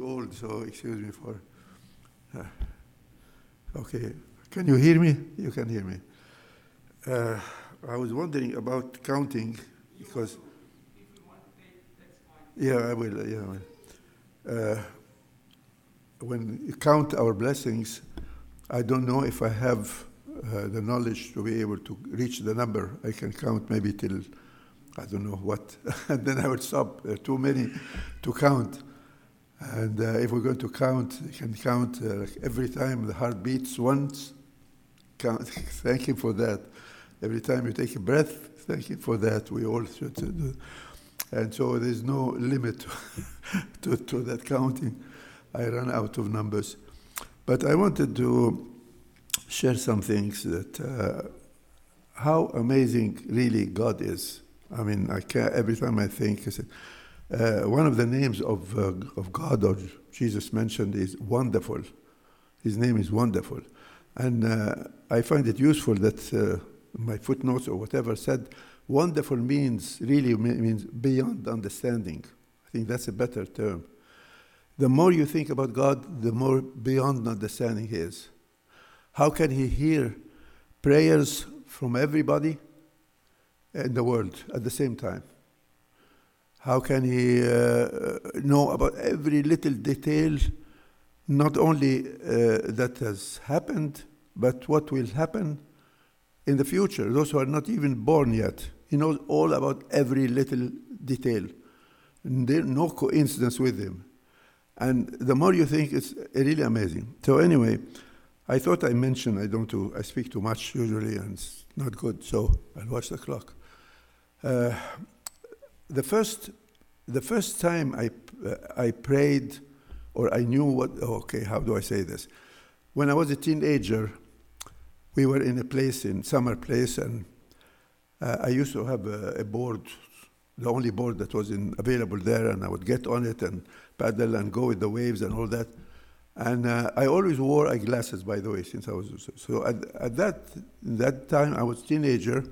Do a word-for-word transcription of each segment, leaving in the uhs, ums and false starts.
old, so excuse me for... Uh, okay, can you hear me? You can hear me. Uh, I was wondering about counting, because... If you want to pay, that's fine. Yeah, I will, yeah. Uh, when you count our blessings, I don't know if I have uh, the knowledge to be able to reach the number. I can count maybe till, I don't know what, and then I would stop. There are too many to count. And uh, if we're going to count, you can count uh, like every time the heart beats once. Count. Thank Him for that. Every time you take a breath, thank Him for that. We all should do. And so there's no limit to, to that counting. I run out of numbers. But I wanted to share some things that uh, how amazing really God is. I mean, I can't, every time I think, I say, uh, one of the names of, uh, of God or Jesus mentioned is Wonderful. His name is Wonderful. And uh, I find it useful that uh, my footnotes or whatever said, wonderful means, really means beyond understanding. I think that's a better term. The more you think about God, the more beyond understanding He is. How can He hear prayers from everybody in the world at the same time? How can He uh, know about every little detail, not only uh, that has happened, but what will happen in the future, those who are not even born yet? He knows all about every little detail. There's no coincidence with Him. And the more you think, it's really amazing. So anyway, I thought I mentioned, I don't do, I speak too much usually, and it's not good, so I'll watch the clock. Uh, the first the first time I, uh, I prayed, or I knew what, oh, okay, how do I say this? When I was a teenager, we were in a place, in summer place, and uh, I used to have a, a board, the only board that was in, available there, and I would get on it and paddle and go with the waves and all that. And uh, I always wore eyeglasses, by the way, since I was... So at, at that, that time, I was a teenager.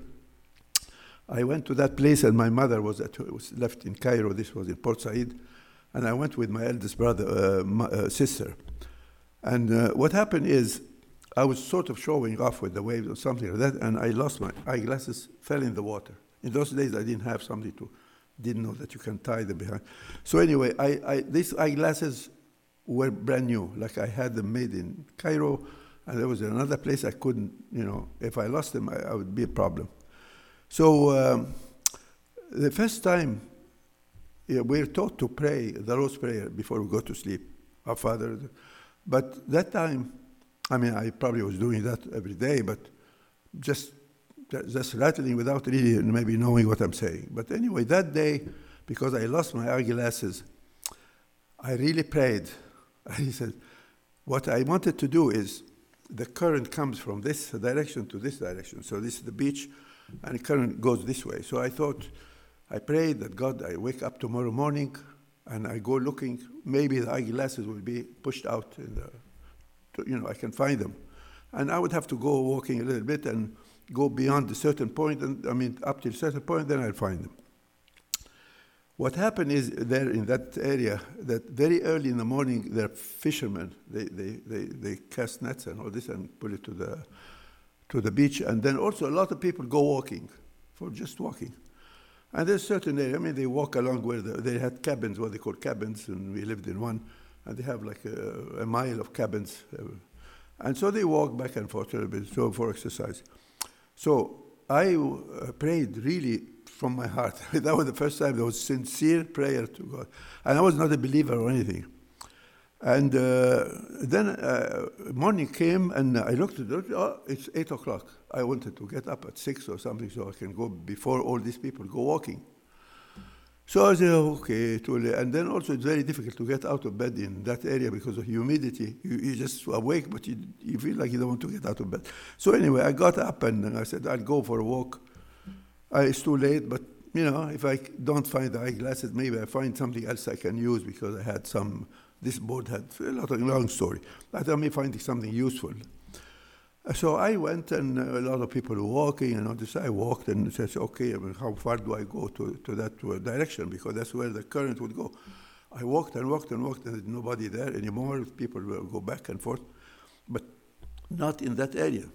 I went to that place, and my mother was, at, was left in Cairo. This was in Port Said. And I went with my eldest brother, uh, my, uh, sister. And uh, what happened is, I was sort of showing off with the waves or something like that, and I lost my eyeglasses, fell in the water. In those days, I didn't have somebody to, didn't know that you can tie them behind. So anyway, I, I, these eyeglasses were brand new, like I had them made in Cairo, and there was another place I couldn't, you know, if I lost them, I, I would be a problem. So um, the first time, yeah, we're taught to pray the Lord's Prayer before we go to sleep, our Father. But that time, I mean, I probably was doing that every day, but just just rattling without really maybe knowing what I'm saying. But anyway, that day, because I lost my eyeglasses, I really prayed. I said, what I wanted to do is, the current comes from this direction to this direction. So this is the beach, and the current goes this way. So I thought, I prayed that God, I wake up tomorrow morning, and I go looking, maybe the eyeglasses will be pushed out, in the, to, you know, I can find them. And I would have to go walking a little bit and go beyond a certain point, and I mean, up to a certain point, then I'll find them. What happened is there in that area, that very early in the morning, there are fishermen. They, they, they, they cast nets and all this and put it to the, to the beach. And then also a lot of people go walking, for just walking. And there's certain area, I mean, they walk along where the, they had cabins, what they call cabins, and we lived in one. And they have like a, a mile of cabins. And so they walk back and forth a little bit, so for exercise. So I uh, prayed really from my heart. That was the first time there was sincere prayer to God. And I was not a believer or anything. And uh, then uh, morning came, and I looked at it, oh, it's eight o'clock. I wanted to get up at six or something so I can go before all these people go walking. So I said, okay, too late. And then also it's very difficult to get out of bed in that area because of humidity. You, you just awake, but you, you feel like you don't want to get out of bed. So anyway, I got up and I said, I'll go for a walk. I, it's too late, but you know, if I don't find the eyeglasses, maybe I find something else I can use because I had some, this board had a lot of long story. I thought I may find something useful. So I went, and a lot of people were walking, and on this I walked and said, okay, I mean, how far do I go to, to that direction? Because that's where the current would go. I walked and walked and walked, and there's nobody there anymore. People will go back and forth, but not in that area.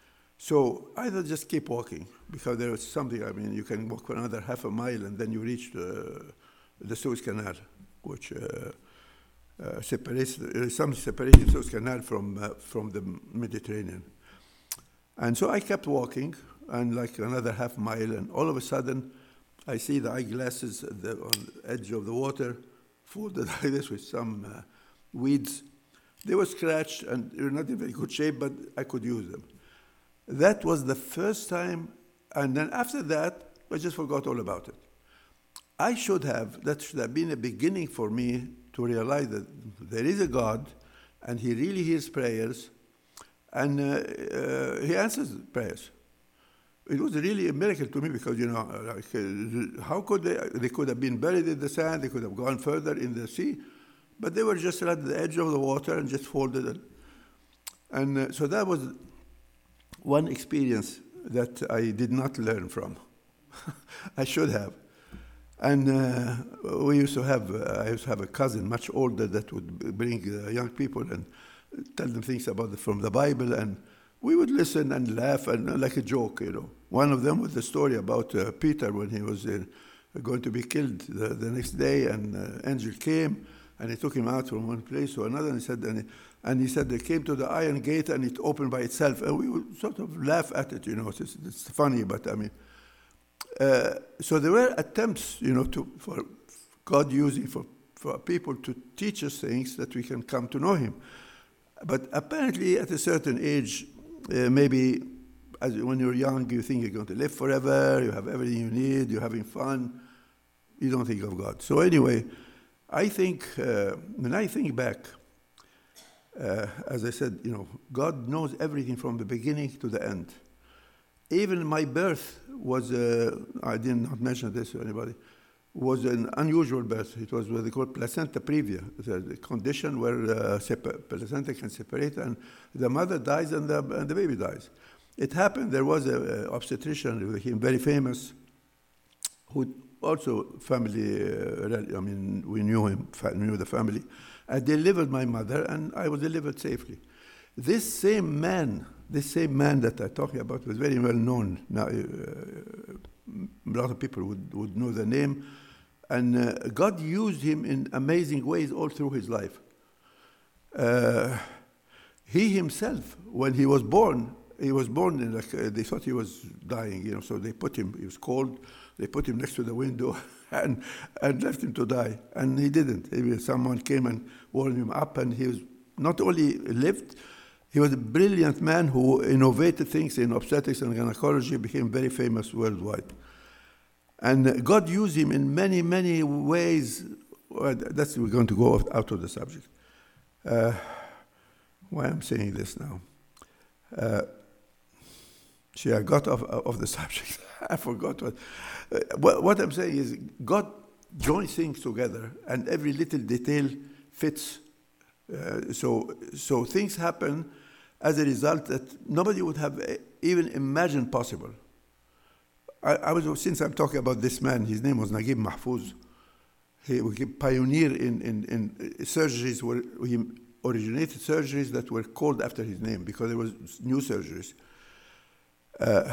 So either just keep walking, because there is something, I mean, you can walk for another half a mile, and then you reach the, the Suez Canal, which uh, uh, separates, there is some separation of Suez Canal from, uh, from the Mediterranean. And so I kept walking, and like another half mile, and all of a sudden, I see the eyeglasses at the, on the edge of the water, folded like this with some uh, weeds. They were scratched, and they were not in very good shape, but I could use them. That was the first time, and then after that, I just forgot all about it. I should have, that should have been a beginning for me to realize that there is a God, and He really hears prayers, and uh, uh, He answers prayers. It was really a miracle to me, because, you know, like, uh, how could they, they could have been buried in the sand, they could have gone further in the sea, but they were just at the edge of the water and just folded it. And uh, so that was one experience that I did not learn from. I should have. And uh, we used to have, uh, I used to have a cousin much older that would bring uh, young people and tell them things about the, from the Bible, and we would listen and laugh, and uh, like a joke, you know. One of them was the story about uh, Peter when he was uh, going to be killed the, the next day, and uh, angel came, and he took him out from one place to another, and he said, and he, and he said they came to the iron gate, and it opened by itself, and we would sort of laugh at it, you know. It's, it's funny, but I mean, uh, so there were attempts, you know, to for God using for, for people to teach us things that we can come to know Him. But apparently, at a certain age, uh, maybe as when you're young, you think you're going to live forever, you have everything you need, you're having fun, you don't think of God. So anyway, I think, uh, when I think back, uh, as I said, you know, God knows everything from the beginning to the end. Even my birth was, uh, I did not mention this to anybody, was an unusual birth. It was what they call placenta previa, the condition where uh, separ- placenta can separate, and the mother dies and the, and the baby dies. It happened, there was an obstetrician who became very famous, who also family, uh, I mean, we knew him, knew the family. I delivered my mother, and I was delivered safely. This same man, this same man that I'm talking about was very well known. Now, uh, a lot of people would, would know the name. And uh, God used him in amazing ways all through his life. Uh, he himself, when he was born, he was born in like, uh, they thought he was dying, you know, so they put him, he was cold, they put him next to the window and, and left him to die. And he didn't. He, someone came and warmed him up, and he was not only lived, he was a brilliant man who innovated things in obstetrics and gynecology, became very famous worldwide. And God used him in many, many ways. Well, that's, we're going to go out of the subject. Uh, why I'm saying this now? Uh, see, I got off of the subject. I forgot what, uh, what. What I'm saying is God joins things together, and every little detail fits. Uh, so, so things happen as a result that nobody would have even imagined possible. I, I was, since I'm talking about this man, his name was Naguib Mahfouz. He was a pioneer in, in, in surgeries where he originated surgeries that were called after his name, because there was new surgeries. Uh,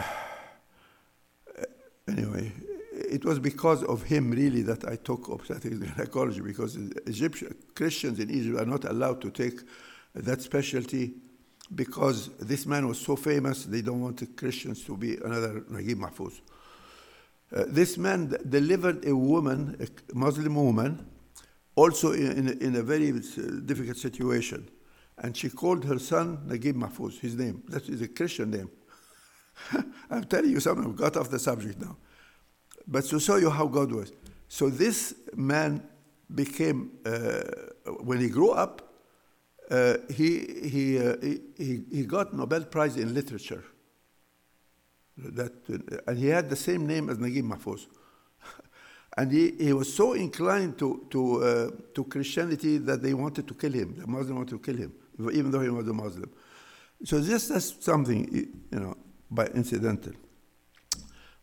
anyway, it was because of him really that I took obstetrics and gynecology, because Egyptian Christians in Egypt are not allowed to take that specialty, because this man was so famous, they don't want the Christians to be another Naguib Mahfouz. Uh, this man d- delivered a woman, a Muslim woman, also in, in, a, in a very difficult situation. And she called her son Naguib Mahfouz, his name. That is a Christian name. I'm telling you something, I've got off the subject now. But to show you how God was. So this man became, uh, when he grew up, uh, he, he, uh, he, he got Nobel Prize in Literature. That, uh, and he had the same name as Naguib Mahfouz. And he, he was so inclined to, to, uh, to Christianity that they wanted to kill him. The Muslims wanted to kill him, even though he was a Muslim. So just as something, you know, by incidental.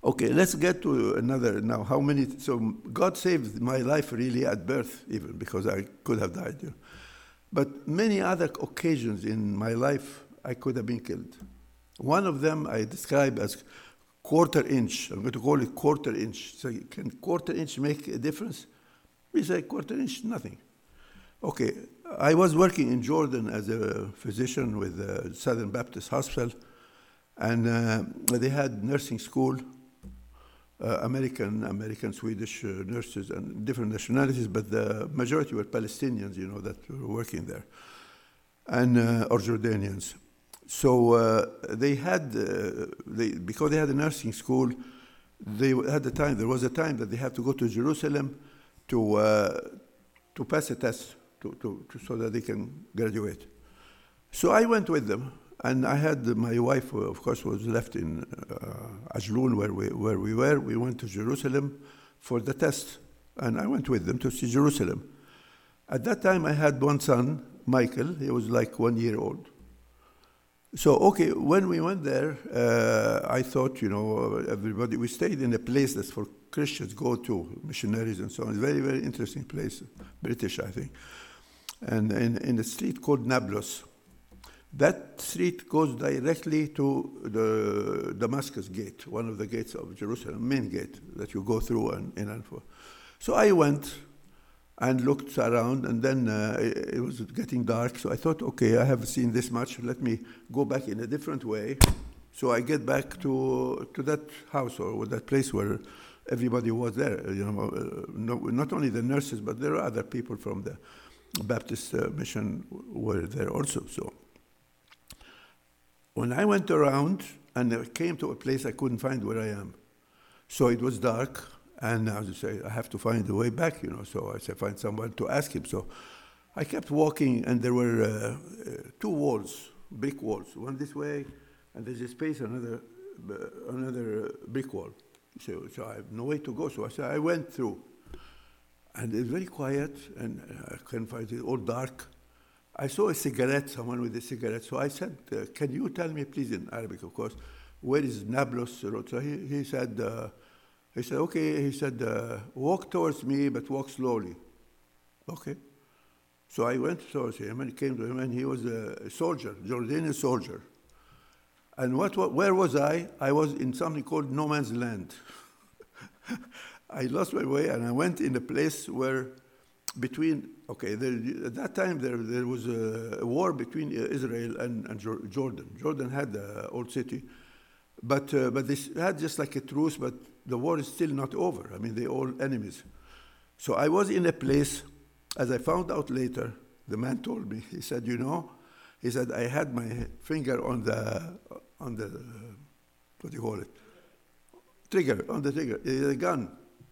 Okay, let's get to another now. How many? So God saved my life really at birth, even because I could have died. You know. But many other occasions in my life, I could have been killed. One of them I describe as quarter inch. I'm going to call it quarter inch. So can quarter inch make a difference? We say quarter inch, nothing. Okay, I was working in Jordan as a physician with the Southern Baptist Hospital, and uh, they had nursing school, uh, American, American, Swedish uh, nurses and different nationalities, but the majority were Palestinians, you know, that were working there, and uh, or Jordanians. So uh, they had, uh, they, because they had a nursing school, they had the time, there was a time that they had to go to Jerusalem to uh, to pass a test to, to, to, so that they can graduate. So I went with them, and I had my wife, who of course, was left in uh, Ajloun, where we, where we were. We went to Jerusalem for the test, and I went with them to see Jerusalem. At that time, I had one son, Michael. He was like one year old. So, okay, when we went there, uh, I thought, you know, everybody, we stayed in a place that's for Christians go to, missionaries and so on. It's a very, very interesting place, British, I think. And in, in a street called Nablus. That street goes directly to the Damascus gate, one of the gates of Jerusalem, main gate that you go through and in and for. So I went and looked around, and then uh, it, it was getting dark, so I thought, okay, I have seen this much, let me go back in a different way. So I get back to to that house or that place where everybody was there, you know, uh, no, not only the nurses, but there are other people from the Baptist uh, mission were there also. So when I went around and I came to a place, I couldn't find where I am. So it was dark. And I was say, I have to find the way back, you know. So I said, find someone to ask him. So I kept walking, and there were uh, uh, two walls, brick walls, one this way, and there's a space, another uh, another uh, brick wall. So, so I have no way to go. So I said, I went through, and it's very quiet, and I couldn't find it, all dark. I saw a cigarette, someone with a cigarette. So I said, uh, can you tell me, please, in Arabic, of course, where is Nablus road? So he, he said. Uh, He said, okay, he said, uh, walk towards me, but walk slowly. Okay. So I went towards him and came to him, and he was a soldier, Jordanian soldier. And what, what, where was I? I was in something called no man's land. I lost my way, and I went in a place where between, okay, there, at that time there, there was a, a war between Israel and, and Jordan. Jordan had the old city. But uh, but they had just like a truce, but the war is still not over. I mean, they're all enemies. So I was in a place, as I found out later, the man told me, he said, you know, he said, I had my finger on the, on the, uh, what do you call it? Trigger, on the trigger, the gun.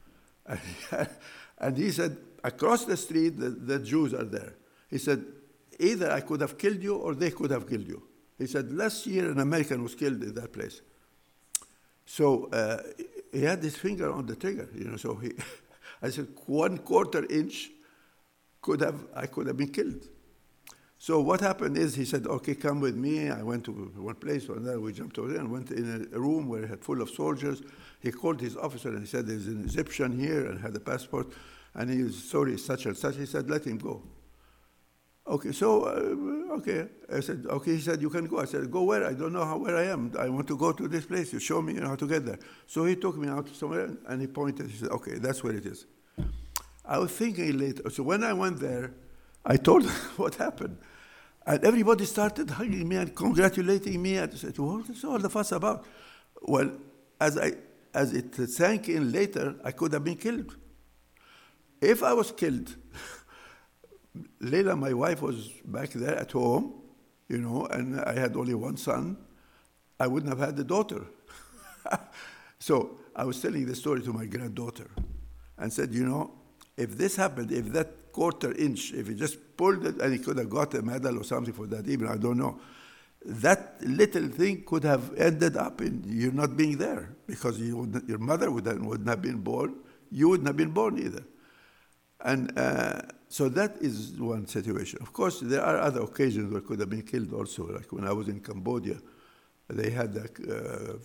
And he said, across the street, the, the Jews are there. He said, either I could have killed you or they could have killed you. He said, last year an American was killed in that place. So uh, he had his finger on the trigger, you know. So he, I said, one quarter inch could have, I could have been killed. So what happened is he said, okay, come with me. I went to one place, and then we jumped over there and went in a room where he had full of soldiers. He called his officer and he said, there's an Egyptian here and had a passport. And he was sorry, such and such. He said, let him go. Okay, so, uh, okay. I said, okay, he said, you can go. I said, go where? I don't know how, where I am. I want to go to this place. You show me how to get there. So he took me out somewhere, and he pointed. He said, okay, that's where it is. I was thinking later. So when I went there, I told them what happened. And everybody started hugging me and congratulating me. And I said, what is all the fuss about? Well, as, I, as it sank in later, I could have been killed. If I was killed... Leila, my wife, was back there at home, you know, and I had only one son. I wouldn't have had a daughter. So I was telling the story to my granddaughter and said, you know, if this happened, if that quarter inch, if he just pulled it and he could have got a medal or something for that, even, I don't know, that little thing could have ended up in you not being there because you would, your mother would have, wouldn't have been born, you wouldn't have been born either. And uh, so that is one situation. Of course, there are other occasions where I could have been killed also, like when I was in Cambodia. They had a, uh,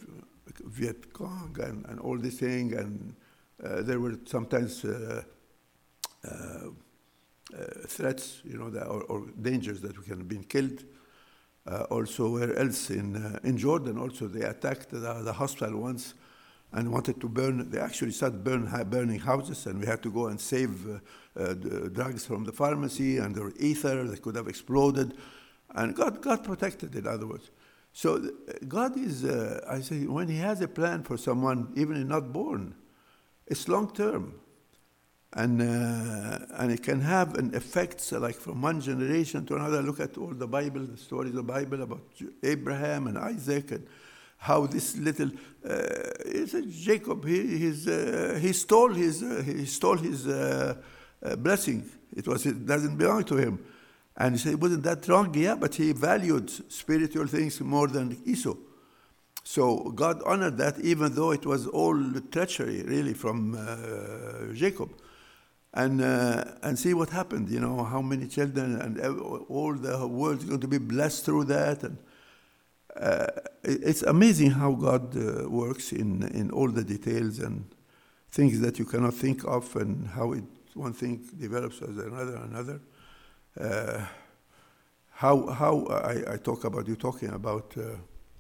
Viet Cong and, and all this thing, and uh, there were sometimes uh, uh, uh, threats, you know, that, or, or dangers that we can have been killed. Uh, also, where else in uh, in Jordan? Also, they attacked the, the hospital once and wanted to burn. They actually started burn, burning houses, and we had to go and save uh, uh, the drugs from the pharmacy, and there were ether that could have exploded, and God God protected. In other words, so God is. Uh, I say when He has a plan for someone, even if not born, it's long term. And uh, and it can have an effect, so like from one generation to another. Look at all the Bible, the stories of the Bible about Abraham and Isaac, and how this little uh, Jacob he he's, uh, he stole his uh, he stole his uh, uh, blessing. It was it doesn't belong to him, and he said, wasn't that wrong? Yeah, but he valued spiritual things more than Esau. So God honored that, even though it was all treachery, really, from uh, Jacob. And uh, and see what happened, you know, how many children and all the world is going to be blessed through that. And uh, it's amazing how God uh, works in, in all the details and things that you cannot think of, and how it, one thing develops as another, another. Uh, how how I, I talk about, you talking about, uh,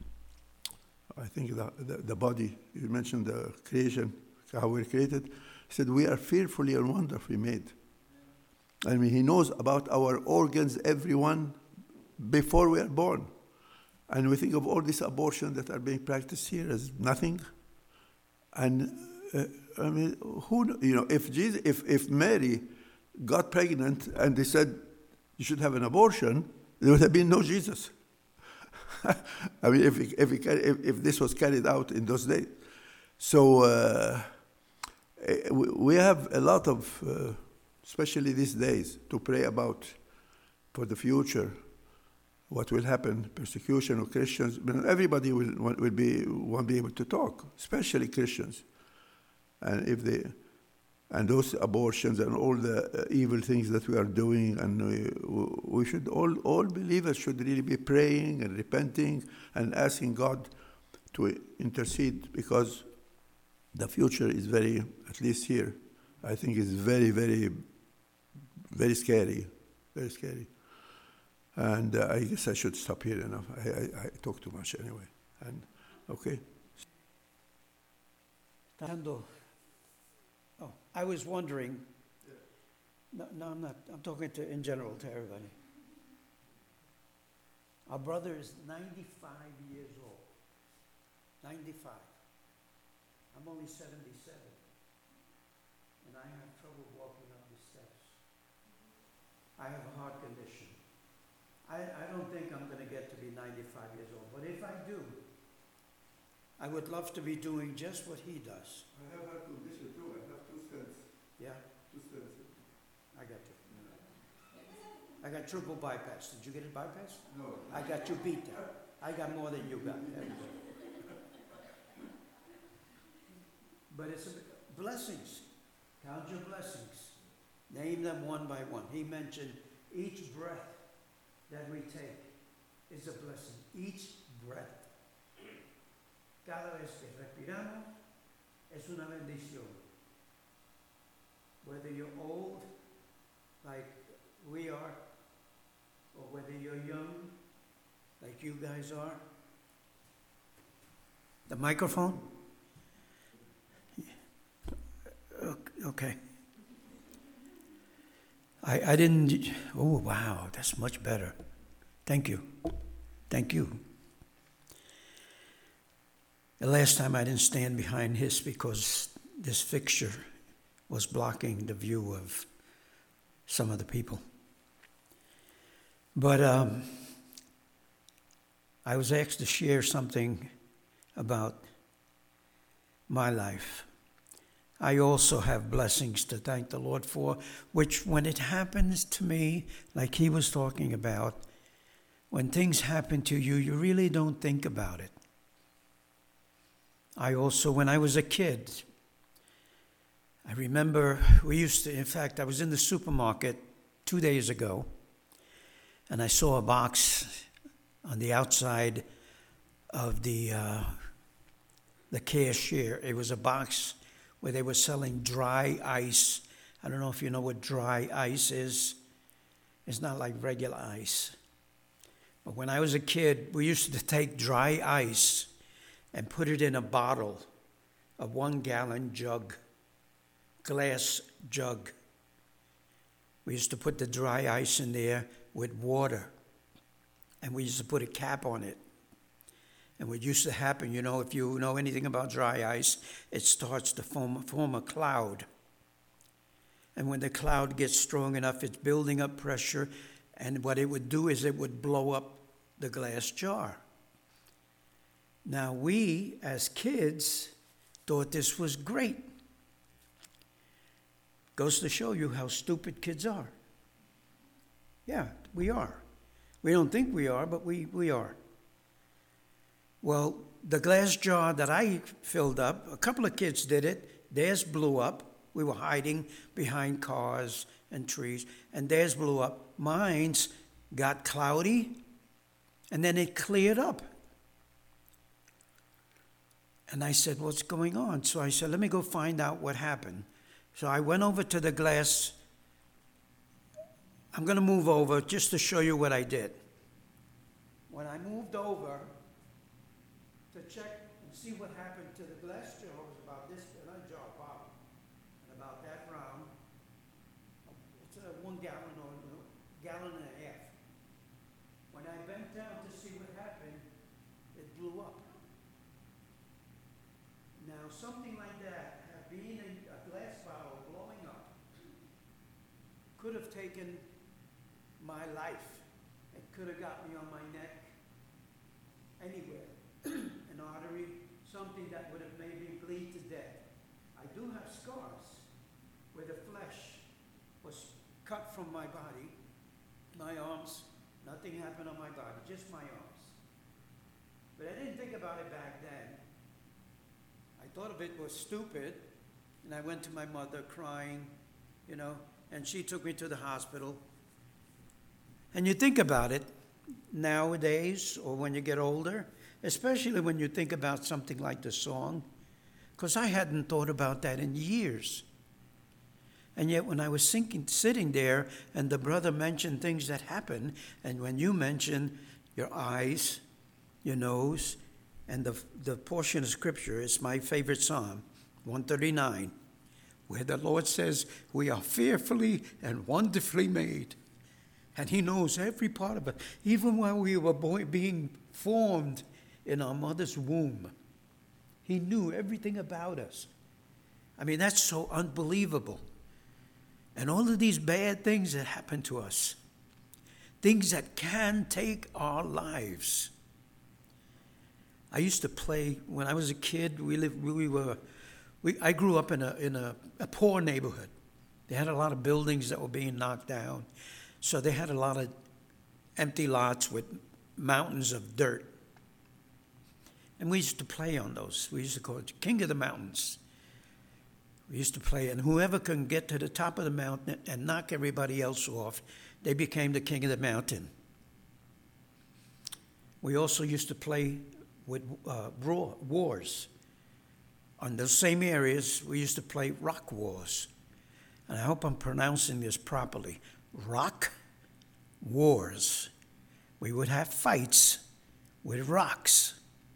I think the, the, the body, you mentioned the creation, how we're created. He said, we are fearfully and wonderfully made. I mean, He knows about our organs, everyone, before we are born. And we think of all these abortions that are being practiced here as nothing. And, uh, I mean, who, you know, if Jesus, if, if Mary got pregnant and they said, you should have an abortion, there would have been no Jesus. I mean, if, if, if, if this was carried out in those days. So, uh, we have a lot of, uh, especially these days, to pray about for the future, what will happen, persecution of Christians. Everybody will will be won't be able to talk, especially Christians, and if they, and those abortions and all the evil things that we are doing, and we, we should all all believers should really be praying and repenting and asking God to intercede, because the future is very, at least here, I think it's very, very, very scary, very scary. And uh, I guess I should stop here enough. I, I, I talk too much anyway. And okay. Oh, I was wondering. No, no, I'm not. I'm talking to in general to everybody. Our brother is ninety-five years old. ninety-five. I'm only seventy-seven, and I have trouble walking up the steps. I have a heart condition. I, I don't think I'm going to get to be ninety-five years old, but if I do, I would love to be doing just what he does. I have heart condition too. I have two stents. Yeah? Two stents. I got you. I got triple bypass. Did you get it bypass? No. I got you beat that. I got more than you got. But it's a, blessings. Count your blessings. Name them one by one. He mentioned each breath that we take is a blessing. Each breath. Cada vez que respiramos es una bendición. Whether you're old, like we are, or whether you're young, like you guys are. The microphone? Okay. I, I didn't, oh, wow, that's much better. Thank you. Thank you. The last time I didn't stand behind his because this fixture was blocking the view of some of the people. But um, I was asked to share something about my life. I also have blessings to thank the Lord for, which when it happens to me, like he was talking about, when things happen to you, you really don't think about it. I also, when I was a kid, I remember we used to, in fact, I was in the supermarket two days ago, and I saw a box on the outside of the uh, the cashier. It was a box where they were selling dry ice. I don't know if you know what dry ice is. It's not like regular ice. But when I was a kid, we used to take dry ice and put it in a bottle, a one-gallon jug, glass jug. We used to put the dry ice in there with water, and we used to put a cap on it. And what used to happen, you know, if you know anything about dry ice, it starts to form, form a cloud. And when the cloud gets strong enough, it's building up pressure, and what it would do is it would blow up the glass jar. Now, we, as kids, thought this was great. Goes to show you how stupid kids are. Yeah, we are. We don't think we are, but we, we are. Well, the glass jar that I filled up, a couple of kids did it. Theirs blew up. We were hiding behind cars and trees, and theirs blew up. Mine's got cloudy, and then it cleared up. And I said, what's going on? So I said, let me go find out what happened. So I went over to the glass. I'm going to move over just to show you what I did. When I moved over to check and see what happened to the glass jar, it was about this, not jar, bottle, and about that round. It's a one gallon or a gallon and a half. When I bent down to see what happened, it blew up. Now, something like that, being a, a glass bottle blowing up, could have taken my life. It could have got me on my neck, anywhere, an artery, something that would have made me bleed to death. I do have scars where the flesh was cut from my body, my arms. Nothing happened on my body, just my arms. But I didn't think about it back then. I thought of it was stupid, and I went to my mother crying, you know, and she took me to the hospital. And you think about it nowadays, or when you get older, especially when you think about something like the song, because I hadn't thought about that in years. And yet when I was thinking, sitting there, and the brother mentioned things that happened, and when you mentioned your eyes, your nose, and the, the portion of Scripture is my favorite Psalm, one thirty-nine, where the Lord says, we are fearfully and wonderfully made. And he knows every part of it. Even while we were boy, being formed in our mother's womb, he knew everything about us. I mean, that's so unbelievable. And all of these bad things that happen to us, things that can take our lives. I used to play, when I was a kid, we lived, we were, we, I grew up in a, in a, a poor neighborhood. They had a lot of buildings that were being knocked down. So they had a lot of empty lots with mountains of dirt. And we used to play on those. We used to call it King of the Mountains. We used to play, and whoever could get to the top of the mountain and knock everybody else off, they became the king of the mountain. We also used to play with uh, wars. On those same areas, we used to play rock wars. And I hope I'm pronouncing this properly. Rock wars. We would have fights with rocks.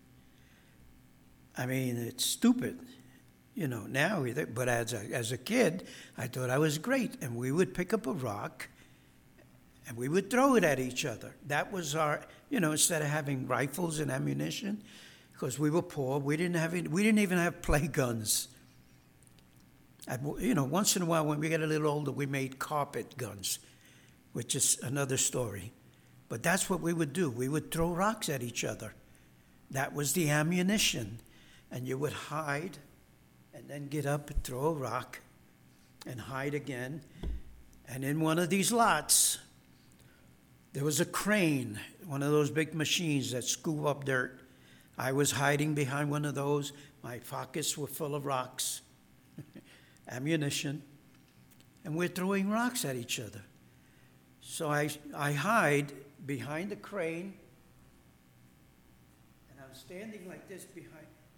I mean, it's stupid, you know, now, but as a, as a kid, I thought I was great. And we would pick up a rock and we would throw it at each other. That was our, you know, instead of having rifles and ammunition, because we were poor, we didn't have any, we didn't even have play guns. At, you know, once in a while when we get a little older, we made carpet guns, which is another story. But that's what we would do. We would throw rocks at each other. That was the ammunition. And you would hide and then get up and throw a rock and hide again. And in one of these lots, there was a crane, one of those big machines that scoop up dirt. I was hiding behind one of those. My pockets were full of rocks, ammunition, and we're throwing rocks at each other. So I, I hide behind the crane, and I'm standing like this behind,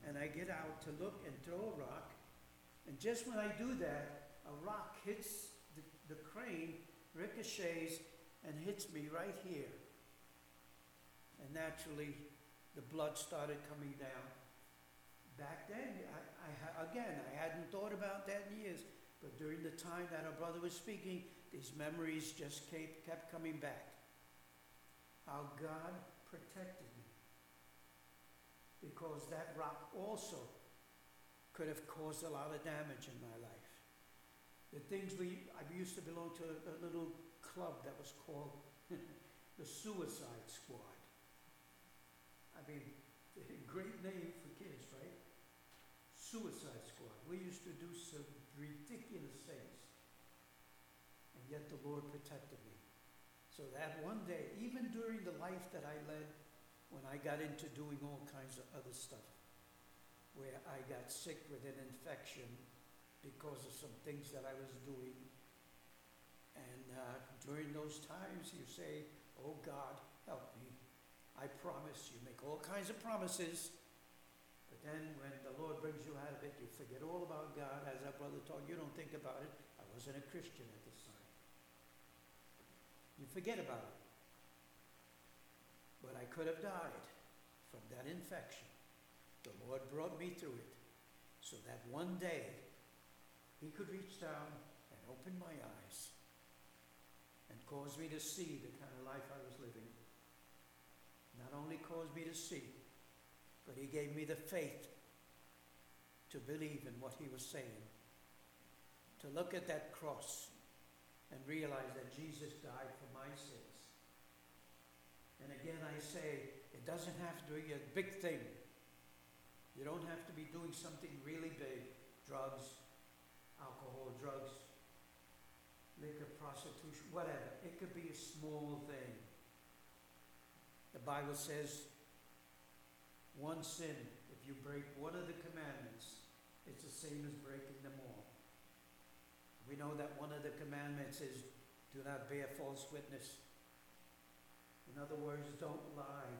and I get out to look and throw a rock, and just when I do that, a rock hits the, the crane, ricochets, and hits me right here. And naturally, the blood started coming down. Back then, I, I, again, I hadn't thought about that in years, but during the time that our brother was speaking, these memories just kept, kept coming back. How God protected me. Because that rock also could have caused a lot of damage in my life. The things we, I used to belong to a, a little club that was called the Suicide Squad. I mean, great name for kids, right? Suicide Squad. We used to do some ridiculous things. And yet the Lord protected me. So that one day, even during the life that I led, when I got into doing all kinds of other stuff, where I got sick with an infection because of some things that I was doing. And uh, during those times, you say, oh God, help me. I promise. You make all kinds of promises. But then when the Lord brings you out of it, you forget all about God. As our brother told you, don't think about it. I wasn't a Christian at this time. You forget about it. But I could have died from that infection. The Lord brought me through it so that one day He could reach down and open my eyes and cause me to see the kind of life I was living. Not only caused me to see, but He gave me the faith to believe in what He was saying, to look at that cross and realize that Jesus died for my sins. And again, I say, it doesn't have to be a big thing. You don't have to be doing something really big. Drugs, alcohol, drugs, liquor, prostitution, whatever. It could be a small thing. The Bible says, one sin, if you break one of the commandments, it's the same as breaking them all. We know that one of the commandments is, do not bear false witness. In other words, don't lie.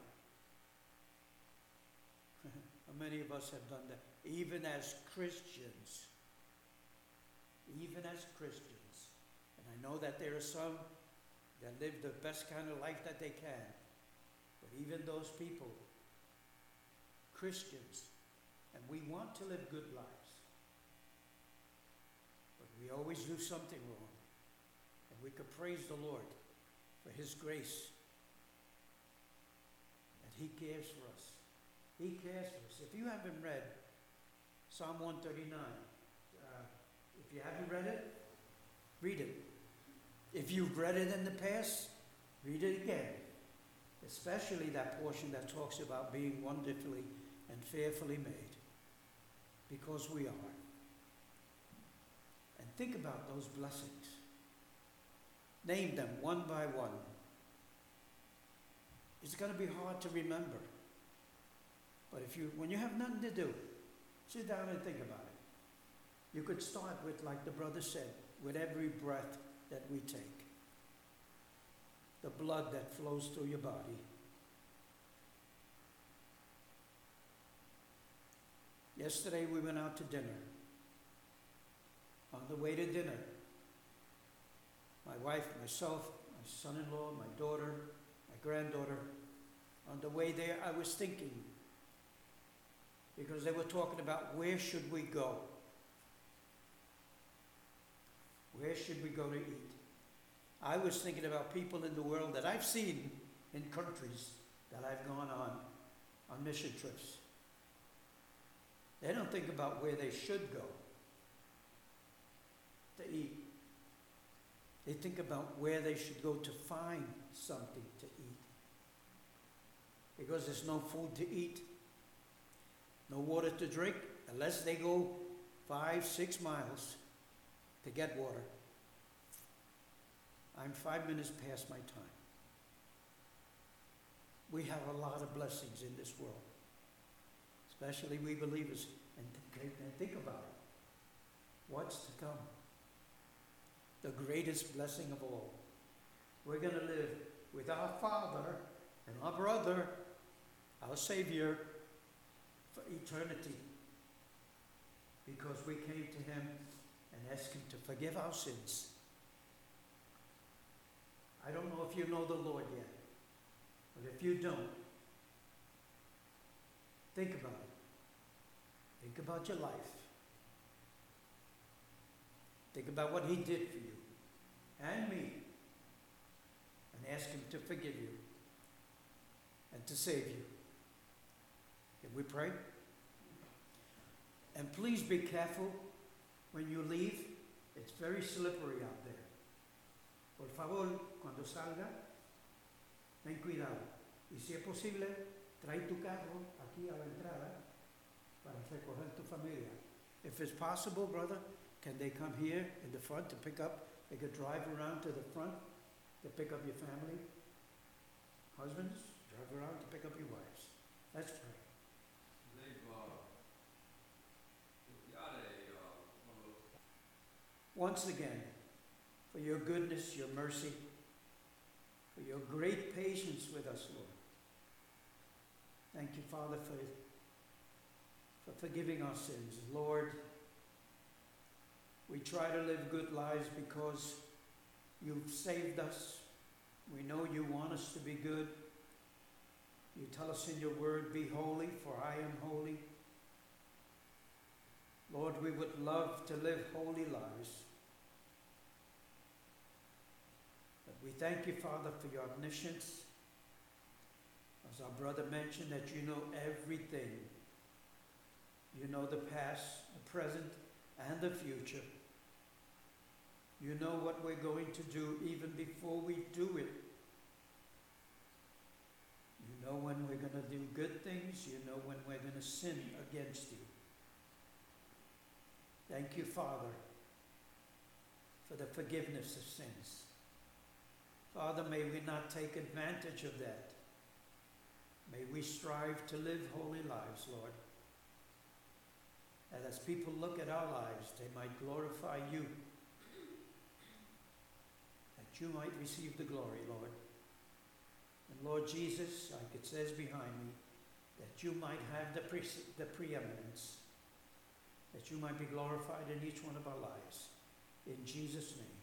How many of us have done that? Even as Christians. Even as Christians. And I know that there are some that live the best kind of life that they can. But even those people, Christians, and we want to live good lives. But we always do something wrong. And we could praise the Lord for His grace. He cares for us. He cares for us. If you haven't read Psalm one thirty-nine, uh, if you haven't read it, read it. If you've read it in the past, read it again. Especially that portion that talks about being wonderfully and fearfully made. Because we are. And think about those blessings. Name them one by one. It's going to be hard to remember. But if you, when you have nothing to do, sit down and think about it. You could start with, like the brother said, with every breath that we take. The blood that flows through your body. Yesterday we went out to dinner. On the way to dinner, my wife, myself, my son-in-law, my daughter, granddaughter, on the way there, I was thinking, because they were talking about where should we go? Where should we go to eat? I was thinking about people in the world that I've seen in countries that I've gone on, on mission trips. They don't think about where they should go to eat. They think about where they should go to find something to eat. Because there's no food to eat, no water to drink, unless they go five, six miles to get water. I'm five minutes past my time. We have a lot of blessings in this world, especially we believers. And, th- and think about it. What's to come? The greatest blessing of all. We're going to live with our Father and our brother, our Savior, for eternity because we came to him and asked him to forgive our sins. I don't know if you know the Lord yet, but if you don't, think about it. Think about your life. Think about what he did for you and me, and ask him to forgive you and to save you. Can we pray? And please be careful when you leave. It's very slippery out there. Por favor, cuando salga, ten cuidado. Y si es posible, trae tu carro aquí a la entrada para recoger tu familia. If it's possible, brother, can they come here in the front to pick up? They could drive around to the front to pick up your family. Husbands, drive around to pick up your wives. Let's pray. They've, uh, got a, uh, one of those. Once again, for your goodness, your mercy, for your great patience with us, Lord. Thank you, Father, for, for forgiving our sins. Lord, we try to live good lives because you've saved us. We know you want us to be good. You tell us in your word, be holy, for I am holy. Lord, we would love to live holy lives. But we thank you, Father, for your omniscience. As our brother mentioned, that you know everything. You know the past, the present, and the future. You know what we're going to do even before we do it. You know when we're going to do good things. You know when we're going to sin against you. Thank you, Father, for the forgiveness of sins. Father, may we not take advantage of that. May we strive to live holy lives, Lord. And as people look at our lives, they might glorify you. That you might receive the glory, Lord. And Lord Jesus, like it says behind me, that you might have the, pre- the preeminence. That you might be glorified in each one of our lives. In Jesus' name.